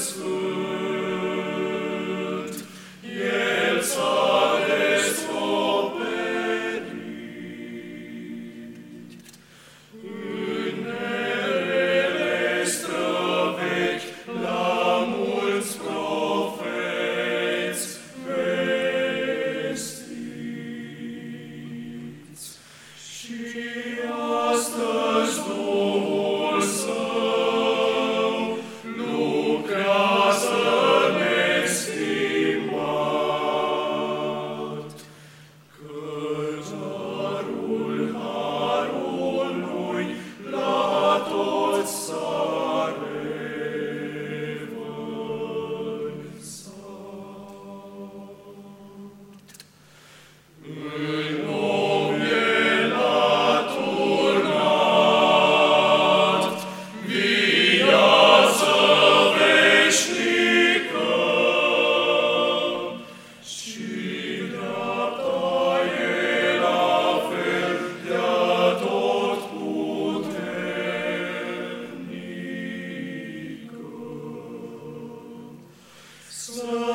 Sfânt, El s-a descoperit. În erele străvechi, la mulți profeți vestiți, și astăzi Duhul Său lucrează neschimbat, căci darul harului la toți s-a revărsat. În om El a turnat viață veșnică și dreapta El a fel de-a tot puternică.